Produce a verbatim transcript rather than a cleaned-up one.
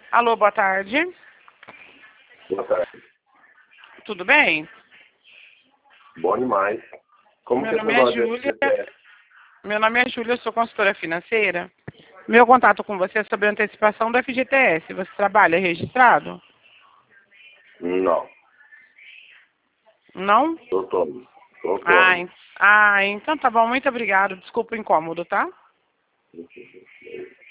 Alô, boa tarde. Boa tarde. Tudo bem? Bom demais. Como Meu que é esse nome é negócio de Júlia. F G T S? Meu nome é Júlia, eu sou consultora financeira. Meu contato com você é sobre a antecipação do F G T S. Você trabalha registrado? Não. Não? Tô todo. Tô Ah, todo. en- ah, então tá bom. Muito obrigado. Desculpa o incômodo, tá?